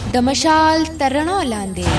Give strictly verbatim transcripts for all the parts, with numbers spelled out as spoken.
د مشال تر رڼا لاندې.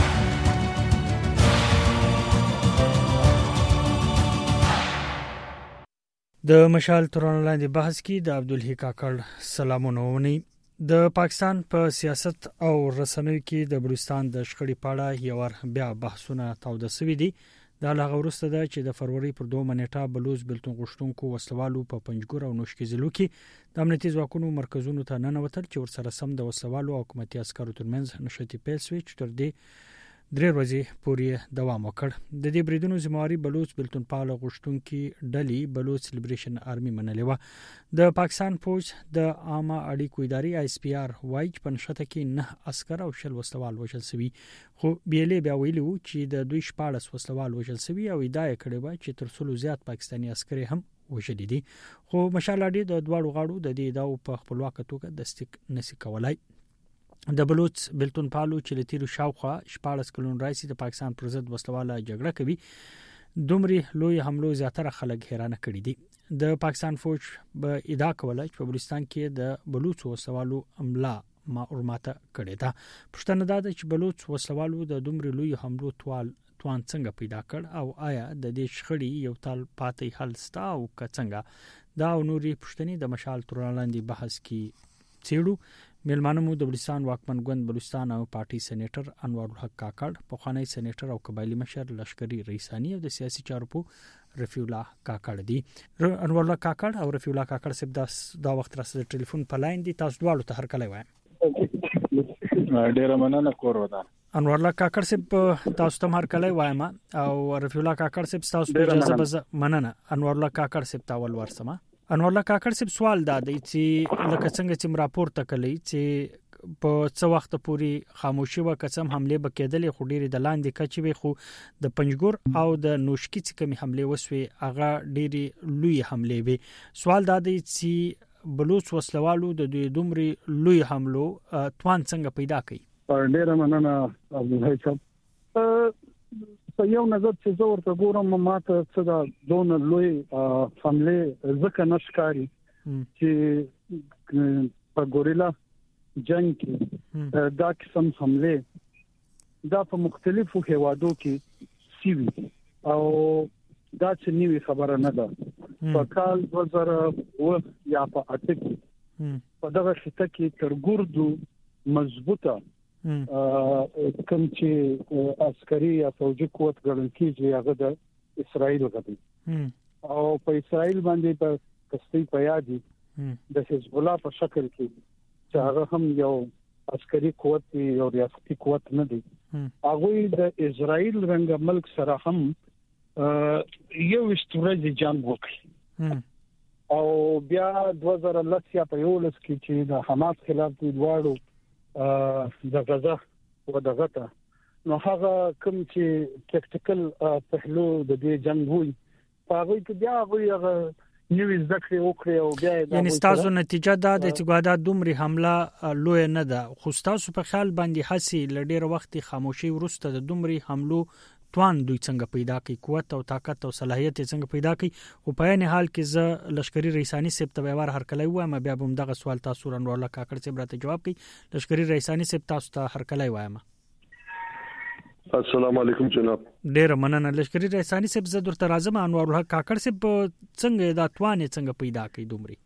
د مشال تر رڼا لاندې بحث کې د عبدالحی کاکړ سلامونه ونی. د پاکستان په سیاست او رسنیو کې د بلوچستان د شخړې په اړه یو ور بیا بحثونه تاوده شوي دي. دا لغه ورسته ده چې د فروری پر دوه نیټه بلوچ بلتون غشتونکو وسلوالو په پنځګور او نوشکی ضلعو کې د امنیتي ځواکونو مرکزونو ته ننوتل چې ورسره سم د وسلوالو او حکومتي عسکرو ترمنځ نشتی پیل شوی چې تر دې درې ورځې پورې دوام وکړ. د دې بریدونو ذمہواری بلوچ بلتون پال غشتونکي ډلې بلوچ لیبریشن آرمي منلې و. د پاکستان فوج د عامه اړیکو ادارې آی اس پی آر وايي چې په نښته کې نه عسكر او شل وسلوال وژل شوي، خو بیلې بیا ویلو چې د دوی شپاړس وسلوال وژل شوي او ادعا کړې و چې تر څلو زیات پاکستاني عسكر هم وژل دي، خو مشال اډي د دواړو غاړو د دې ادعاو په خپلواک توګه تصدیق نشي کولای. د بلوچ بلتون پالو چې لتیرو شاوخوا شپاړس کلون راځي د پاکستان پر ضد وسلواله جګړه کوي، دومره لوی حملو زیاتره خلک حیرانه کړي دي. د پاکستان فوج به ادعا کوله چې په بلوچستان کې د بلوچ وسلوالو عمله ما ورماته کړې ده. پښتنه ده چې بلوچ وسلوالو د دومره لوی حملو توال توان څنګه پیدا کړ او آیا د دې شخړې یو تال پاتې حل ستا او څنګه دا نوري پښتني د مشال تر لاندې بحث کې چیرو. میلمانه مو د بلوچستان واکمن ګوند بلوچستان او پارټي سېنیټر انوار الحق کاکړ، پخوانی سېنیټر او قبایلی مشر لشکري رئیسانی او د سیاسي چارو په رفیع الله کاکړ دي. انوار الله کاکړ او رفیع الله کاکړ سب دا دا وخت راځي د ټلیفون په لاین دي. تاسو دواړو ته هر کله وایم ډیر مننه کور ودا. انوار الله کاکړ سب تاسو ته هر کله وایم او رفیع الله کاکړ سب تاسو په اجازه مننه. انوار الله کاکړ سب تاول ورسمه. انوار الله کاکړ سب سوال دا دی چې لکه څنګه چې راپورته کړی چې په څو وخت پورې خاموشي و قسم حمله وکړل، خو ډېری د لاندې کچې وي، خو د پنځګور او د نوشکی چې کوم حمله وسوي هغه ډېری لوی حمله وي. سوال دا دی چې بلوچ وسلوالو د دوی دومره لوی حملو توان څنګه پیدا کړي؟ ډېر مننه عبدالحی صاحب. په یو نظر چې زه ورته ګورم ماته څه دا دون لوی حمله ځکه نشکاري چې په ګوریلا جنگ کې دا قسم حمله دا په مختلفو هیوادو کې سیوي او دا چې نیوی خبره نه ده. په کال دوه زره اوه یا په اته کې په دغه شته کې تر ګردو مضبوطه کوم چې عسکري یا فوجي قوت ګڼل کېږي هغه د اسرائیل غوډي او په اسرائیل باندې په کستۍ پیادي د حزب الله په شکل کې چې هغه هم یو عسکري قوت یو ریاستي قوت نه دی. هغه د اسرائیل رنګ ملک سره هم یو استوري جنگ وکړي او بیا دوه زره لس یا په یولس کې چې د حماس خلاف د دواړو د غزا او د غټه نو هغه کوم چې ټیکټیکل پهلو د دې جنگ وي هغه کې بیا هغه نیو ذکر وکړي او بیا یعنی تاسو نتیجه دا د چې ګوادا دومره حمله لوی نه ده، خو تاسو په خیال باندې حسي لډیر وخت خاموشي ورسته د دومره حملو توان دوی څنګه پیدا کوي، قوت او طاقت او صلاحیت څنګه پیدا کوي؟ او په عین حال کې ز لشکري رئیسانی سپ ته وار هر کله وایم بیا هم دغه سوال تاسو انوار الله کاکړ سپ راته جواب کوي. لشکري رئیسانی سپ تاسو ته هر کله وایم. السلام علیکم جناب. ډیر مننه. لشکري رئیسانی سپ زه درته راځم. انوار الله کاکړ سپ څنګه دا توان څنګه پیدا کوي دومره؟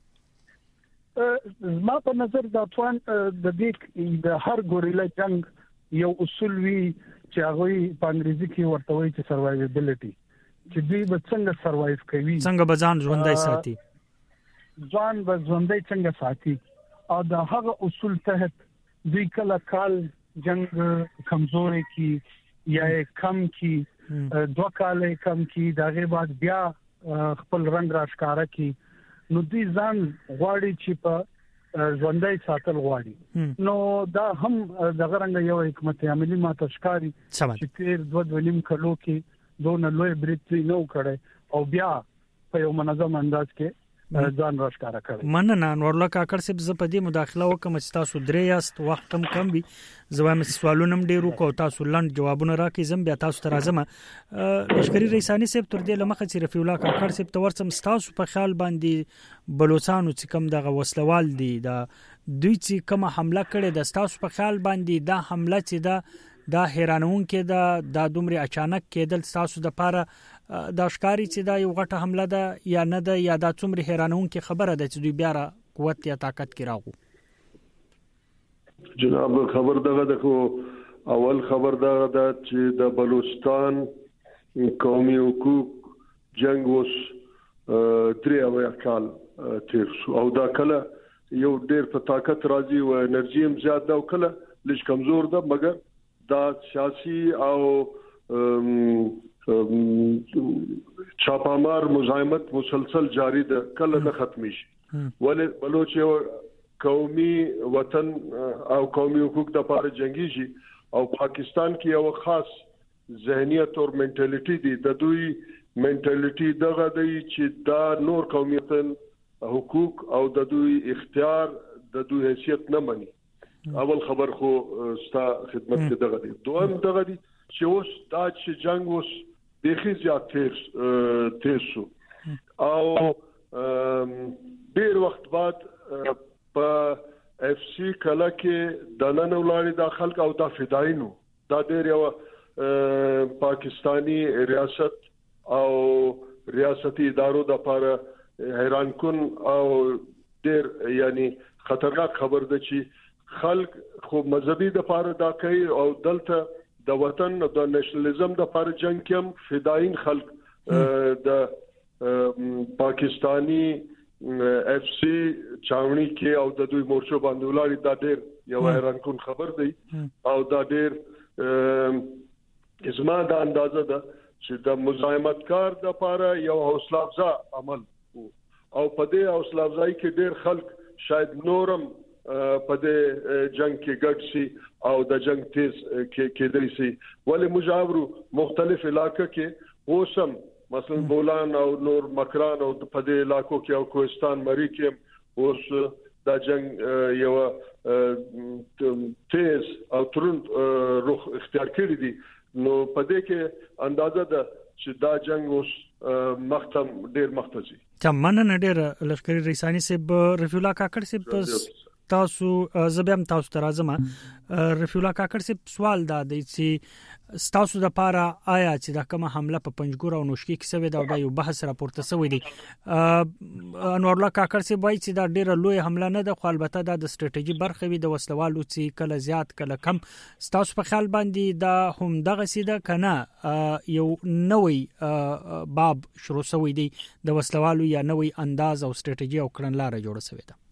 ما په نظر دا توان د دې د هر ګوریلا جنگ یو اصول وی چې هغه په انګریزي کې ورته وایي چې سروایویبিলিټي، چې دوی به څنګه سروایو کوي، څنګه به ځان ژوندۍ ساتي، ځان به ژوندۍ څنګه ساتي او د هغه اصول تحت دوی کله کال جنگ کمزوري کی یا کم کی دوه کال کم کی دغه بعد بیا خپل رنگ راښکارا کی نو دوی ځان غواړي چې په ژوندۍ ساتل غواړي. نو دا هم دغه رنګ یو حکمت عملی ماته ښکاری چې تیر دوه دولیم کلو کې دونه لوی بریټ نو کړي او بیا په یو منظم انداز کې ځان راښکارا کړي. مننه انوار الله کاکړ صاحب. زه په دې مداخله وکم چې تاسو درې یاست، وخت کم کم وي، زوام سوالونه هم ډیرو کو تاسو لاند جوابونه راکې زم بیا تاسو ته راځم. لشکري رئیسانی صاحب تر دې لمخه چې رفیع الله کاکړ صاحب ته ورسم تاسو په خیال باندې بلوچستان چې کم دغه وسلوال دي د دوی چې کومه حمله کړې د ستاسو په خیال باندې دا حمله چې دا دا حیرانونکې ده دا دومره اچانک کېدل تاسو د پاره د ښکاری چې دا یو غټه حمله ده یا نه ده یا دا څومره حیرانونکې خبره ده چې دوی بیا را قوت یا طاقت کې راغو؟ جناب خبر دغه د اول خبر دغه ده چې د بلوچستان قومي حقوق جنگ اوس درې اویا کال تیر شو او دا کله یو ډېر په طاقت راځي او انرژي هم زیات ده او کله لږ کمزور ده، مګر دا سیاسي او چاپامار مزاحمت مسلسل جاری ده، کله نه ختمي شي. ولې بلوچ یو قومي وطن او قومي حقوق د لپاره جنگي شي او پاکستان کې یو خاص ذهنیت او منټالیټي دي، د دوی منټالیټي دغه دی چې دا نور قومیتن حقوق او د دوی اختیار د دوی حیثیت نه مني. اول خبر خو ستا خدمت کې دغه دی. دویم دغه دی چې اوس دا چې جنگ اوس بيخي زیات تیر تیر شو او ډیر وخت بعد په اف سی کله کې د نن ولاري د خلک او د فداینو دا ډیر یو پاکستانی ریاست او ریاستي ادارو د لپاره حیران کن او ډیر یعنی خطرناک خبر ده چې خلک خو مذهبي د لپاره دا کوي او دلته د وطن د نېشنلزم د لپاره جنگ کوم فداین خلک د پاکستانی اف سی چاوني کې او د دوی مورچو باندې ولاري دا ډیر یو حیران کن خبر دی او دا ډیر اسما د اندازه ده چې د مزاحمت کار د لپاره یو حوصله افزا عمل او په دې حوصله افزای کې ډیر خلک شاید نورم په دې جنگ کې ګډ شي او د جنگ تیز کې کېدلی شي. ولې مجاورو مختلف علاقې کې اوسم مثلا بولان او نور مکران او په دې علاقو کې او کوهستان مری کې اوس د جنگ یو تیز او ترند روح اختیار کړی دي، نو په دې کې اندازه ده چې دا جنگ اوس مختم ډیر مختزي. تمنه ډیر لشکري رئیسانی سب رفیع الله کاکړ سب تاسو زبم تاسو ترازمه رفیع الله کاکړ سب سوال دا دی چې تاسو د پاره آیا چې دا کومه حمله په پنځګور او نوشکی کې سوي دا د یو بحث راپورته سوي دي. انور الله کاکړ سب وایي چې دا ډیره لوی حمله نه ده، خو البته دا د ستراتیژي برخه وي د وسلوالو چې کله زیات کله کم. تاسو په خیال باندې دا هم دغه سیده کنه یو نوې باب شروع سوي دی د وسلوالو یا نوې انداز او ستراتیژي او کړنلاره جوړه سوي ده؟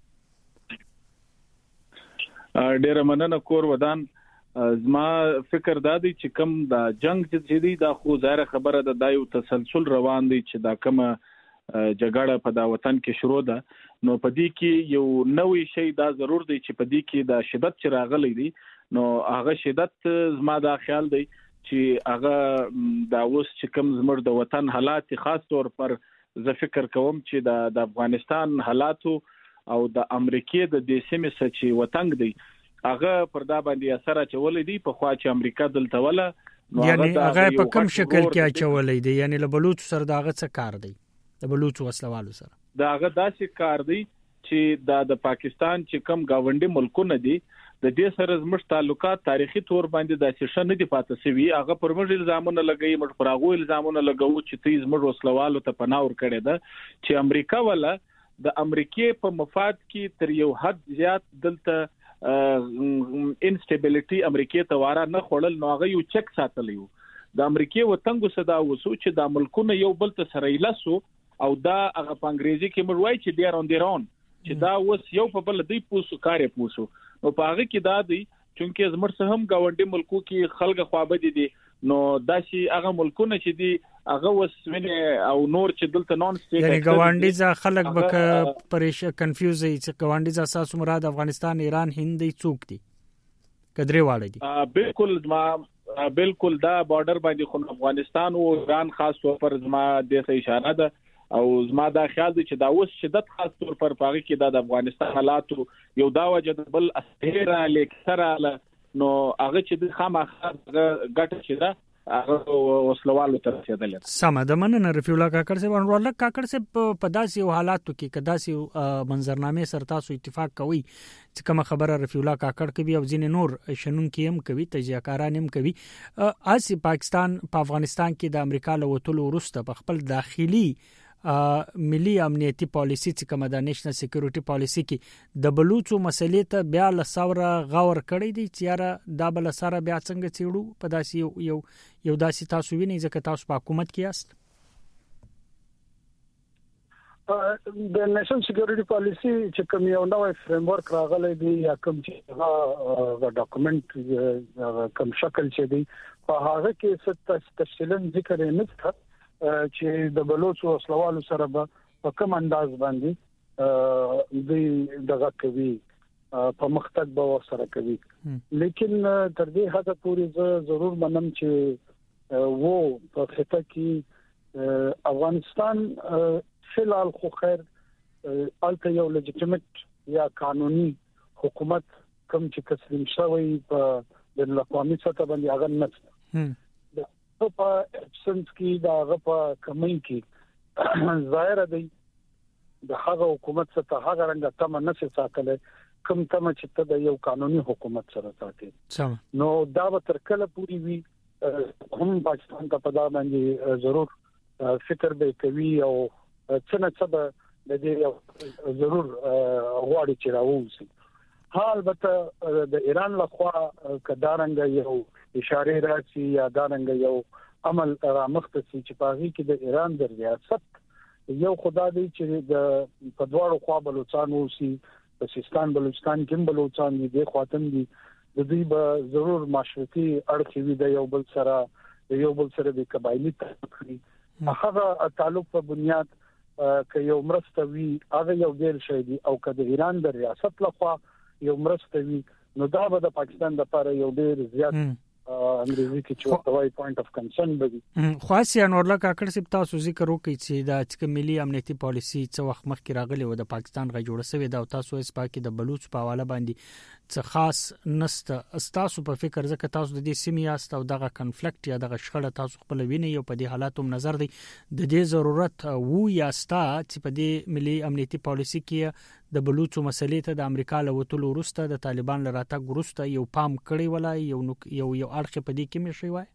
ډیره مننه کور ودان. زما فکر دا دی چې کم دا جنگ چې دی دا خو ظاهر خبره ده، دا یو تسلسل روان دی چې دا کومه جګړه په دا وطن کې شروع ده، نو په دې کې یو نوې شی دا ضرور دی چې په دې کې دا شدت چې راغلی دی، نو هغه شدت زما دا خیال دی چې هغه دا اوس چې کم زموږ د وطن حالات خاص طور پر زه فکر کوم چې دا د افغانستان حالاتو او د امریکای د دې سیمې سچې وطن دی هغه پر دا باندې اثر اچولې دی. په خوا چې امریکا دلته ولا یعنی هغه په کوم شکل کې اچولې دی؟ یعنی له بلوچ سره داغه څه کار دی؟ د بلوچ وسلوالو سره داغه داسې کار دی چې دا د پاکستان چې کم گاونډي ملکونه دي د دې سره زموږ تعلقات تاریخي تور باندې داسې شنه دي پاتې سوي. هغه پر موږ الزامونه لګوي، موږ پر هغه الزامونه لګو چې تیز موږ وسلوالو ته پناه ور کړی ده چې امریکا ولا د امریکای په مفاد کې تر یو حد زیات دلته انسټیبিলিټي امریکای ته واره نه خړل، نو هغه یو چک ساتلی وو. د امریکای وطنګو صدا وسو چې د ملکونو یو بل ته سره ایلاسو او دا هغه په انګریزي کې موږ وایي چې ډیر اون دیرون چې دا اوس یو په بل دی پوسو کارې پوسو. نو په هغه کې دا دی چې زموږ سره هم گاونډي ملکو کې خلک خوابه دي، نو دا شي هغه ملکونه چې دي هغه وسونه او نور چې دلته نون سټیټ یعنی ګاونډي ځا خلک به پریش کنفیوز وي چې ګاونډي ځا اساس مراد افغانستان، ایران، هند دي څوک دي کدرې واړه دي؟ بالکل ما بالکل دا بارډر باندې خو افغانستان او ایران خاص طور پر زما د اشاره ده او زما دا خیال دی چې دا اوس شدت خاص طور پر پاغي کې دا د افغانستان حالات یو دا وجه بل اسهره لیکسره نو هغه چې د خامخا ګټه چې دا هغه وسلوالو ته رسیدل. سم د مننه رفیع الله کاکړ صاحب انور الله کاکړ صاحب په داسې حالاتو کې کداسې منظرنامې سره تاسو اتفاق کوي چې کوم خبره رفیع الله کاکړ کوي او ځین نور شنن کې هم کوي تجزیه‌کاران هم کوي اسی پاکستان په افغانستان کې د امریکا له وټولو وروسته په خپل داخلي ملي امنیتي پالیسي چې کومه د نېشنل سکیورټي پالیسي کې د بلوچو مسلې ته بیا له ثوره غور کړی دی چې یاره دا بل سره بیا څنګه چېړو په داسې یو یو یو داسې تاسو وینئ ځکه تاسو په حکومت کې یاست. د نېشنل سکیورټي پالیسي چې کوم یو نوې فریم ورک راغلی دی یا کوم چې هغه ډاکومنت کوم شکل چې دی په هغه کې ست تفصیلا ذکر نه څه چې د بلوچو وسلوالو سره په کوم انداز باندې د دغه کوي په مختګ به سره کوي لیکن تر دې حد پورې زه ضرور منم چې وو په خطه کې افغانستان فلال خو خیر الته یو لیجیټیمیټ یا قانوني حکومت کوم چې تسلیم شوی په د اقوامي سطح باندې هغه نه په ابسنس کې دا غپا کمی کې ظاهر دی د هغه حکومت څخه هغه رنګ تم نه څه ساتل کوم تم چې ته د یو قانوني حکومت سره ساتي نو دا به تر کله پوری وي هم پاکستان ته په دا باندې ضرور فکر به کوي او څنګه څه د دې ضرور غواړي چې راوځي حال به د ایران لخوا کدارنګ یو اشاره راځي یا دارنګ یو عمل رامخته چې پاغي کې د ایران د ریاست یو خدای دی چې د په دواړو خوا بلوچستان وسی په سیستان بلوچستان کې بلوچستان دي خاطن دي د دې به ضرور مشرقي اړخ وي د یو بل سره د یو بل سره د قبایلی تعلق هغه تعلق په بنیاد ک یو مرسته وی هغه یو ډیر شي دي او ک د ایران د ریاست لخوا یو مرسته وی نو دا به د پاکستان لپاره یو ډیر زیات انګریزي کې چې توای پوینټ اف کنسرن بږي. خاص انور الله کاکړ صاحب تاسو ذکر وکړئ چې د چې ملي امنیتي پالیسي څو وخت مخکې راغلی و د پاکستان غي جوړ شوی دا تاسو اس پاکي د بلوچ په حواله باندې څه خاص نسته تاسو په فکر ځکه تاسو د دې سیمې یاست او دغه کنفلیکټ یا دغه شخړه تاسو خپل ویني یو په دې حالاتو نظر دی د دې ضرورت وو یا ستا چې په دې ملي امنیتي پالیسي کې د بلوچو مسلې ته د امریکا له وټولو وروسته د طالبان لراته ګروسته یو پام کړی ولای یو یو یو اړخ په دې کې مې شوی وای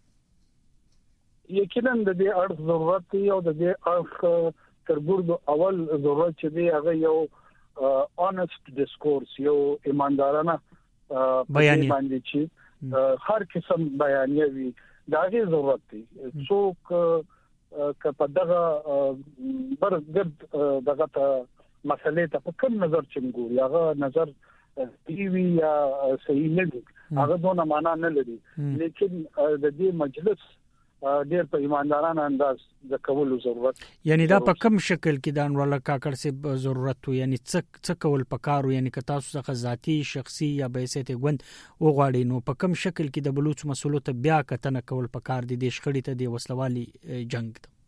یقینا د دې اړخ ضرورت دی او د دې اړخ تر ګردو اول ضرورت چې دی هغه یو اونست ډیسکورس یو ایماندارانه بیانیه باندې چې هر قسم بیانیه وي دا غي ضرورت دی څوک ک په دغه برګد دغه ته مسلې ته په کوم نظر چمګوري هغه نظر دی یا صحیح نه دی هغه دونه معنا نه لري لیکن د دې مجلس ډېر په ایماندارانه انداز د کولو ضرورت یعنی دا په کوم شکل کې د انور الله کاکړ سي ضرورت وي یعنی څه څه کول پکارو یعنی که تاسو څخه ذاتی شخصي یا بیسته غوند وغواړي نو په کوم شکل کې د بلوچ مسولو ته بیا کتنه کول پکار دي د شخړې ته د وسلوالي جنگ ته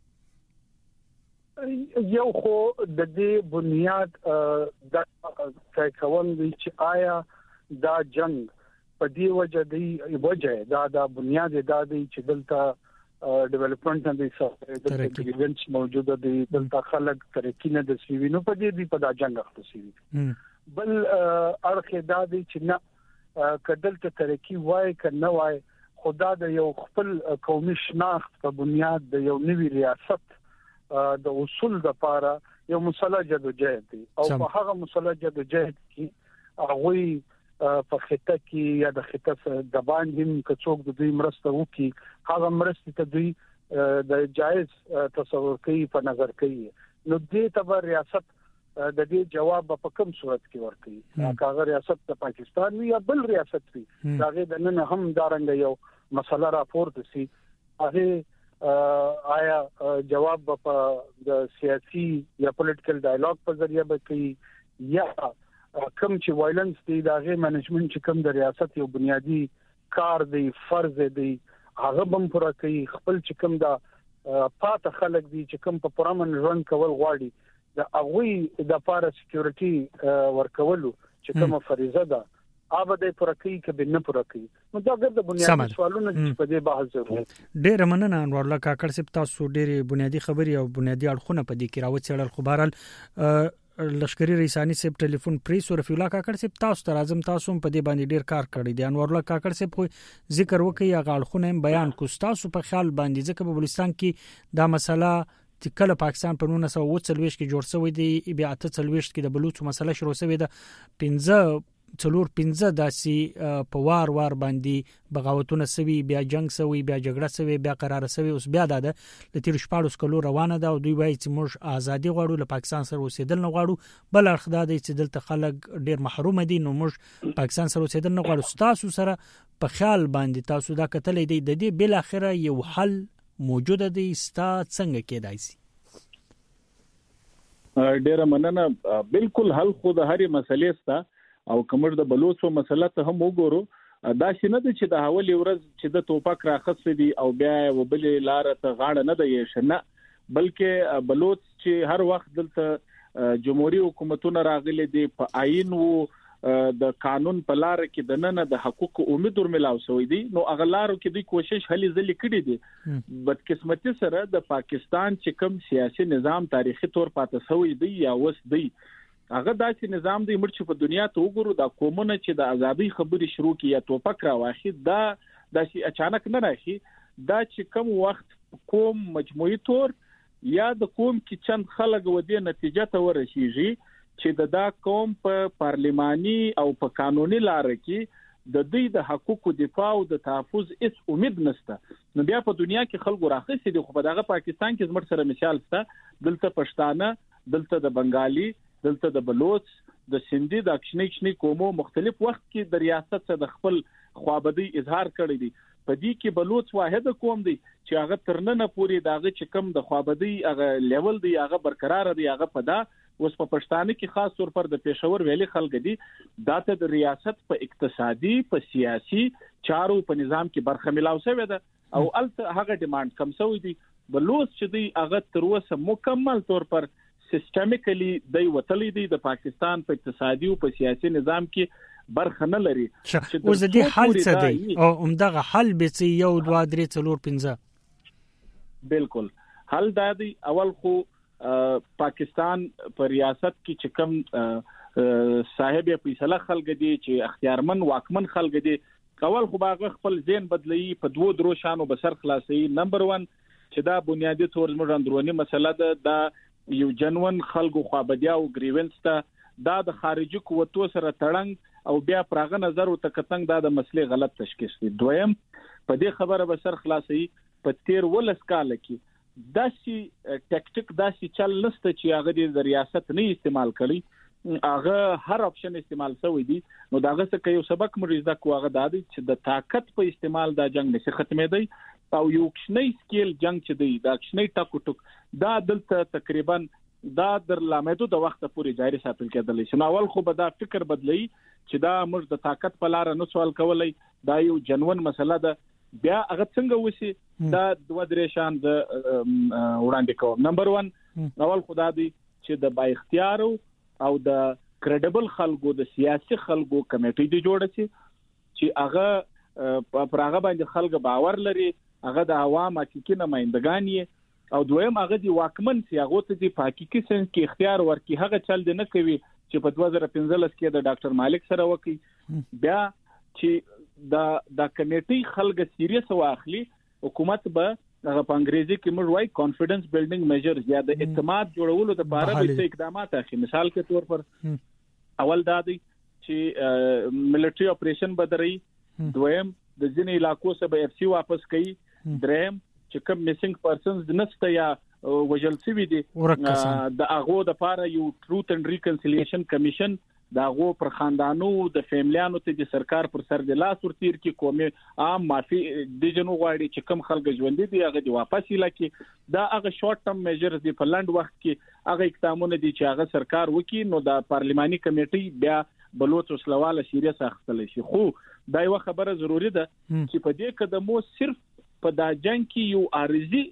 یو خو د دې بنیاد د څه کول دي چې آیا دا جنگ په دې وجه دی وجه دا د بنیاد دا دی چې دلته ډیولپمنٹ نه دي سره د ایونټس موجوده دي دلته خلک ترقی نه د سیوی نو په دې دی په دا جنگ اخته سیوی بل اړخ دا دی چې نه کدلته ترقی وای کنه وای خدا د یو خپل قومي شناخت په بنیاد د یو نوي ریاست د اصول د لپاره یو مسله جدوجہد دي او په هغه مسله جدوجہد کې هغه په خطه کې یا د خطه د باندې کڅوک د دوی مرسته وکي هغه مرسته ته دوی د جایز تصور کوي په نظر کوي نو دې تبر ریاست د دې جواب په کوم صورت کې ورکړي هغه ریاست د پاکستان وی یا بل ریاست وی هغه د نن هم دارنګ یو مسله راپورته سي هغه آیا جواب په د سیاسي یا پولیټیکل ډایالوګ په ذریعہ به کوي یا کوم چې وایلنس دی دغه منیجمنت چې کوم د ریاست یو بنیادی کار دی فرض دی هغه بم پوره کوي خپل چې کوم دا پاته خلک دي چې کوم په پرامن رن کول غواړي د اغوی د پاره سکیورټي ورکولو چې کومه فریضه ده آباده پرکی کبه نه پرکی نو دا ګرځي بنیادی سوالونه په دې بحث ضروري. ډېر مننه انور الله کاکړ صاحب، تاسو ډېر بنیادی خبري او بنیادی اړخونه په دې کې راوڅېړل. خو بهرحال لشکري رئیسانی صاحب ټلیفون پریس رفیع الله کاکړ صاحب تاسو ته راځم، تاسو په دې باندې ډېر کار کړی دی. انور الله کاکړ صاحب خو ذکر وکي هغه اړخونه بیان کو، تاسو په خیال باندې ځکه په بلوچستان کې دا مسله چې کله پاکستان په نولس سوه اوه څلوېښت کې جوړ شوی دی، بیا اته څلوېښت کې د بلوچ مسله شروع شوې ده، پنځه څلور پنځه داسې په وار وار باندې بغاوتونه سوي، بیا جنگ سوي، بیا جګړه سوي، بیا قرار سوي، اوس بیا د تیر شپږ کلو روانه ده او دوی وایي چې موږ ازادي غواړو، له پاکستان سره اوسېدل نه غواړو. بل اړخ دا دی چې دلته خلک ډېر محروم دي، نو موږ پاکستان سره اوسېدل نه غواړو. تاسو سره په خیال باندې تاسو دا کتلې دی د دې بل اخره یو حل موجود دی، ستا څنګه کېدای شي؟ ډېر مننه. بالکل حل خو د هرې مسلې ستا او کومر د بلوچو مسله ته هم وګورو. دا شنه د چې د حواله ورځ چې د توپک راخص دي او بیا وبلې لار ته غاړه نه دی شنه، بلکې بلوچ چې هر وخت دلته جمهوریت حکومتونه راغلي دي په آئین وو د قانون په لار کې د نن د حقوق امید ورملاو شوی دي، نو اغلارو کې د کوشش هلي ځلې کړې دي. بدقسمتي سره د پاکستان چې کوم سیاسي نظام تاریخي تور پاتې شوی دی یا وس دی، هغه داسې نظام دی مرچ په دنیا ته وګورو دا قومونه چې د ازادي خبري شروع کی یا توپک راوخی دا داسې اچانک نه راځي. دا چې کوم وخت قوم مجموعي تور یا د قوم کې چند خلک ودی نتیجه ته ورسیږي چې د دا قوم په پارلماني او په قانوني لار کې د دې د حقوقو دفاع او د تحفظ هیڅ امید نشته، نو بیا په دنیا کې خلکو راخصي دي. خو په دغه پاکستان کې زموږ سره مثال شته، دلته پښتانه، دلته د بنگالي، دلته د بلوچ، د سندي، د اکشنی کشنی قومو مختلف وخت کې د ریاست څخه د خپل خوابدي اظهار کړی دي. په دې کې بلوچ واحد قوم دی چې هغه ترننه پوری داغه چې کم د خوابدي هغه لیول دی هغه برقرار دی. هغه په دا اوس په پښتانه کې خاص طور پر د پېښور ویلي خلک دي دا ته د ریاست په اقتصادي، په سیاسي چارو، په نظام کې برخه ملاو شوی ده او الته هغه ډیماند کم شوی دی. بلوچ چې دی هغه تر اوسه مکمل طور پر سیستمیکلی دی وتلی دی د پاکستان په اقتصادي او په سیاسي نظام کې برخه نه لري. اوس د دې حل څه دی او همدغه حل به څه یو دوه درې څلور پنځه؟ بالکل حل دا دی. اول خو پاکستان په ریاست کې چې کوم صاحب فیصله خلک دي چې اختیارمن واکمن خلک دي، اول خو باغ خپل ذهن بدلی په دوه درو شانو بسر خلاصي. نمبر ون چې دا بنیادی تور زموږ اندرونی مسله ده، دا یو جنون خلکو خوابدیا او گریونس ته دا د خارجي قوتو سره تړنګ او بیا پراغه نظر او تکتنګ دا د مسلې غلط تشخیص دی. دویم په دې خبره بسر خلاصي په تیر ولس کال کې داسې ټیکټیک داسې چل نشته چې هغه د ریاست نه استعمال کړي، هغه هر اپشن استعمال شوی دی. نو داغه څخه یو سبق مریضه کوغه دادی چې د طاقت په استعمال دا جنگ نشي ختمېدی او یو کشنی سکیل جنگ چې دی دا کشنی ټاکو ټک دا دلته تقریبا دا در لامدو د وخت پورې جاري ساتل کېدلی شي. نو اول خو به دا فکر بدلی چې دا موږ د طاقت په لار نه سوال کولای، دا یو جنون مسله ده. بیا هغه څنګه وسی دا دوه درې شان د وړاندې کوم. نمبر ون اول خدا دی چې د با اختیار او د کریډیبل خلکو د سیاسي خلکو کمیټې دی جوړه شي چې هغه پر هغه باندې خلک باور لري، هغه د عوام حقيقي نمائندگان یې، او دویم هغه دی واکمن سی هغه ته دی حقيقي سنس کې اختیار ورکي. هغه چل دی نه کوي چې په دوه زره پنځلس کې د ډاکټر مالک سره وکي. بیا چې دا د کمیټې خلک سیریس واخلي، حکومت به هغه په انګریزي کې موږ وایي کانفیډنس بیلډینګ میجرز یا د اعتماد جوړولو لپاره به اقدامات اخلي. مثال کې تور پر اول دا دی چې ملټری اپریشن بدري، دویم د ځینې علاقو څخه به اف سی واپس کوي، دریم چې کوم میسنګ پرسنز نشته یا وجل سوي دي د هغه د لپاره یو ټروث اند ریکنسیلیشن کمیشن دا غو پر خاندانو د فیملیانو ته د سرکار پر سر د لاس ورتیر کې قومي عام معافي د جنو غواړي چې کم خلک ژوند دي هغه دی واپس لکه دا هغه شارټ ټرم میجرز دی په لند وخت کې هغه اقدامونه دي چې هغه سرکار وکي. نو د پارلماني کمیټې بیا بلوچ وسلواله سیریس اخستل شي. خو دا یو خبره ضروری ده چې په دې قدمو صرف په دا جنگ کې یو عارضی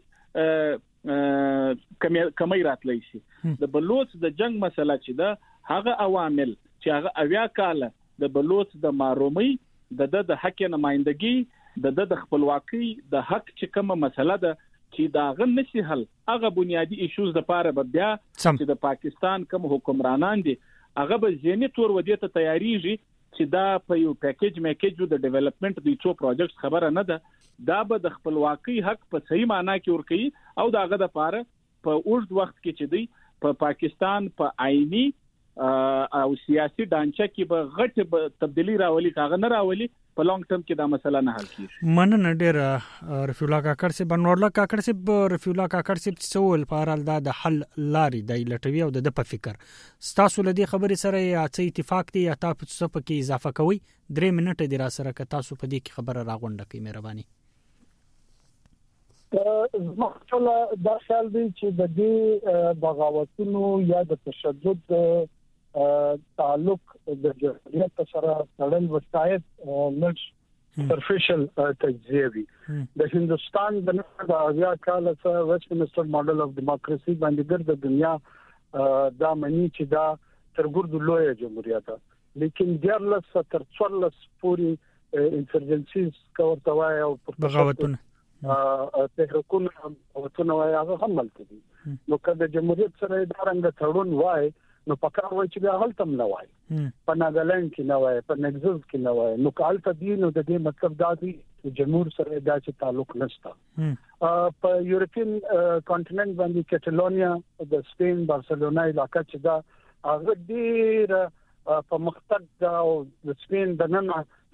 کمی راتلی شي. د بلوچ د جنگ مسله چې ده هغه عوامل چې هغه اویا کاله د بلوچ د مارومي د د حق نمائندګي د د خپلواکي د حق چې کومه مسله ده چې دا غن نشي حل هغه بنیادی ایشوز د پاره بیا چې د پاکستان کوم حکمرانان دي هغه به ځینې تور ودی ته تیاریږي چې دا په یو پیکیج میکیج د ډیولپمنٹ د څو پروجیکټس خبره نه ده دا به د خپلواکي حق په صحیح معنی کې ورکړي او داغه د پاره په اوږد وخت کې چې دی په پاکستان په آئینی او سیاسي ډانچه کې به غټ تبدیلی راولي کاغه نه راولي په لانګ ټرم کې دا مسله نه حل کیږي. مننه ډیر رفیع الله کاکړ صاحب بنور الله کاکړ صاحب رفیع الله کاکړ صاحب څول په اړه دا د حل لاري د لټوي او د په فکر تاسو لدی خبرې سره یا څه اتفاق دي یا تاسو څه پکې اضافه کوي درې منټه دی را سره که تاسو په دې کې خبره راغونډه کوي مهرباني. زما ټول دا خیال دی چې د دې بغاوتونو یا د تشدد تعلق د جمهوریت سره تړل وشاید نش سرفیشل تجزیه وي د هندستان د اویا کال سره ویسټمنسټر ماډل اف ډیموکراسي باندې د دنیا دا منی چې دا ترګرد لوی جمهوریت ده لیکن دیارلس تر څوارلس پوری انسرجنسیز کورته وای او بغاوتونه تحریکونه او تنوع هغه هم ملته دي نو کله جمهوریت سره دا رنګ تړون وای نو پکار وای چې بیا هلته نه وای په ناګالند کې نه وای په نګزز کې نه وای نو کالته دی نو د دې مطلب دا دی چې جمهور سره دا چې تعلق نشته په یورپین کانټیننټ باندې کټالونیا د سپین بارسلونا علاقہ چې دا هغه ډیر په مختلف دا او د سپین د نن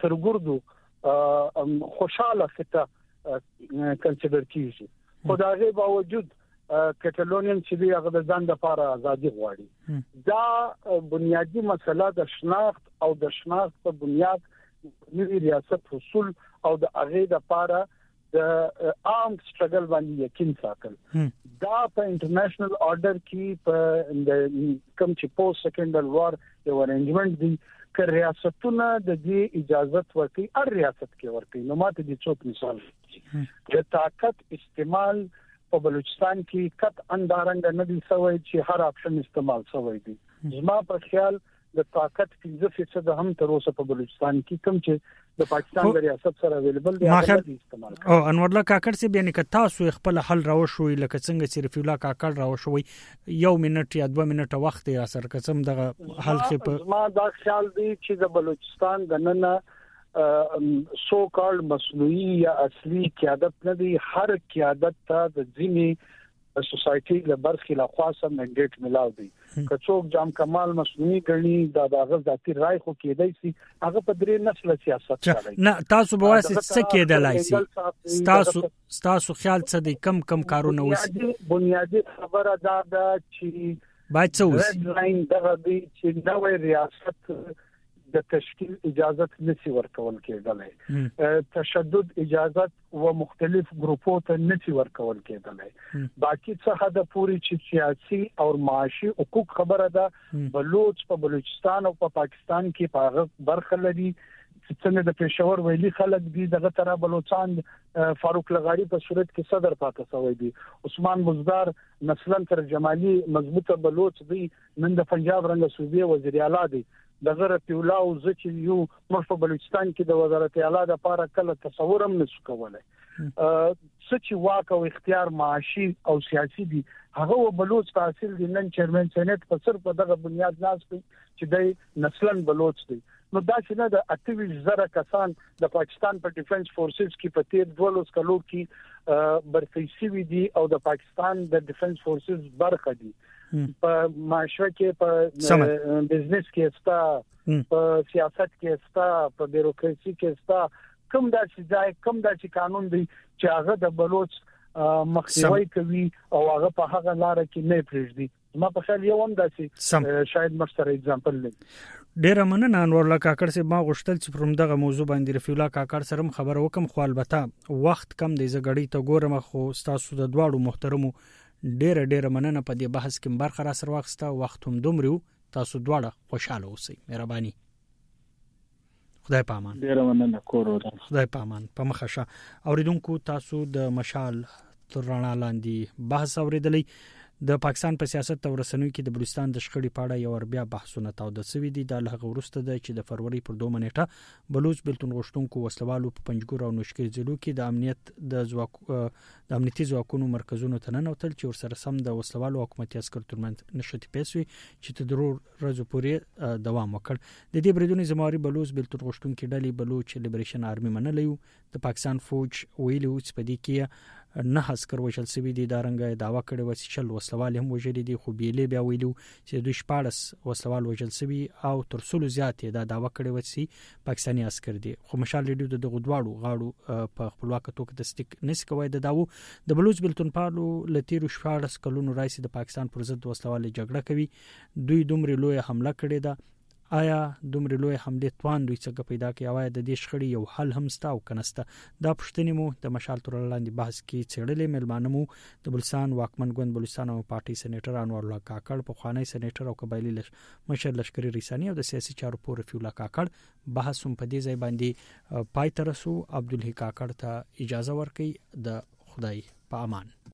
ترګردو خوشاله خطه کنسیډر کیږي خو دا غي باوجود کټالونین چې دی هغه د ځان لپاره ازادي غواړي دا بنیادی مسله د شناخت او د شناخت په بنیاد نوی ریاست حصول او د هغه لپاره د عام سټرګل باندې یقین ساتل دا په انټرنیشنل آرډر کې په د کوم چې پوسټ سیکنډل وار یو ارینجمنت دی که ریاستونه د دې اجازه ورکړي هر ریاست کې ورکړي نو ماته د څوک مثال د طاقت استعمال په بلوچستان کې کټ اندارنګ نه دي سوي چې هر اپشن استعمال سوي دي زما په خیال د طاقت پنځه فیصد هم تر اوسه په بلوچستان کې کم چې د پاکستان د ریاست سره اویلیبل دي هغه استعمال او انور الله کاکړ سي بیان ک تاسو خپل حل راوښوي لکه څنګه چې رفیع الله کاکړ راوښوي یو منټ یا دوه منټه وخت را سره قسم دغه حل خې په زما دا خیال دی چې د بلوچستان د نن سو کال مصنوعي یا اصلي قیادت نه دی هر قیادت ته د ځینی سوسایټي له برخې له خاصه منډیټ ملاو دی که څوک جام کمال مصنوعي غني دا د ذاتي رائے خو کېدای شي هغه په درې نسل سیاست کوي نه تاسو به واسه څه کېدلای شي تاسو تاسو خیال څه دی کم کم کارونه وسی بنیادی خبره دا ده چې باید څه وسی ریډ لاین دغه دی چې نوې ریاست د تشکیل اجازه نشي ورکول کېدلای تشدد اجازه و مختلف ګروپو ته نشي ورکول کېدلای باقي څه حد پوری چې سیاسي او معاشي حقوق خبره ده بلوچ په بلوچستان او په پاکستان کې په برخه لري څنګه د پېښور ویلي خلک دي دغه تر بلوچستان فاروق لغاری په صورت کې صدر پاتې شوی دی عثمان بزدار مثلا تر جمالي مضبوطه بلوچ دی نن د پنجاب رنګ صوبې وزیر اعلی دی دغه پیولا او زچ یو مخ په بلوچستان کې د وزارت اعلی د لپاره کله تصور هم نشو کولای سچ واک او اختیار معاشي او سیاسي دي هغه بلوچ تحصیل دي نن چیرمن سېنات په صرف دغه بنیاد ناس چې د نسلن بلوچ دي نو دا چې نه د اټویش زره کسان د پاکستان په ډیفنس فورسز کې په تیر دولس کلو کې برفیسي وي دي او د پاکستان د ډیفنس فورسز برخه دي په معاشره کې په بزنس کې استا په سیاست کې استا په بیروکراسي کې استا کوم دا چې ځای کوم دا چې قانون دی چې هغه د بلوچ مخنیوي کوي او هغه په هغه لار کې نه پریږدي ما په خیال یو هم داسې شاید مشترک اگزامپل لري ډیر مننه انور الله کاکړ سي ما غوښتل چې پرم دغه موضوع باندې رفیع الله کاکړ سره خبر وکم خو البته وخت کم دی زګړی ته ګورم خو تاسو د دواړو محترمو ډیر ډیر مننه په دې بحث کې برخه را سره واخسته وخت هم دومره تاسو دواړه خوشاله اوسئ مهرباني خدای پامان ډیر مننه کورو خدای پامان په مخشه اوریدونکو تاسو د مشال تر رڼا لاندې بحث اوریدلې د پاکستان په سیاست او رسنیو کې د بلوچستان د شخړې په اړه یو بیا بحثونه تاوده شوي دي. د لغه ورسته د چې د فروری پر دوه منېټه بلوچ بلتون غشتونکو وسلوالو په پنځګور او نشکر ضلعو کې د امنیت د ځواک د امنیتي ځواکونو مرکزونو ته ننوتل چې ورسره سم د وسلوالو حکومتي عسکر ترمنځ نشټي پیسوي چې تر درو ورځې پورې دوام وکړ. د دې بریدونو زمواري بلوچ بلتون غشتونکو ډلې بلوچ لیبریشن آرمي منلې د پاکستان فوج ویلو چې په دې کې نه عسكر وشل سوي دي. دا رنګه داوا کړي و چې شل وسلوال هم وژلي دي، خو بیلې بیا ویلو چې دوی شپاړس وسلوال وژل سوي او تر څلو زیات دا داوا کړي و چې پاکستاني عسكر دي. خو مشال ریډیو د دغه دواړو غاړو په خپلواک توګه تصدیق نس کوي. د داو د بلوچ بلتون پالو لتیرو شپاړس کلونو راځي د پاکستان پر ضد وسلوال جګړه کوي. دوی دومره لوی حمله کړې ده. آیا دومره لوی حمله توان دوی څنګه پیدا کوي؟ او د دې شخړې یو حل هم ستا او کنسته؟ دا پښتنې مو د مشال تر لاندې بحث کې څېړلې. ملمانه مو د بلوچستان واکمن ګوند بلوچستان او پارټي سېنیټر انور الله کاکړ، په خوانی سېنیټر او قبایلی لش مشر لشکري رئیسانی او د سیاسي چارو پور رفیع الله کاکړ بحث هم په دې ځای باندې پای ته رسو. عبدالحی کاکړ ته اجازه ورکړي. د خدای په امان.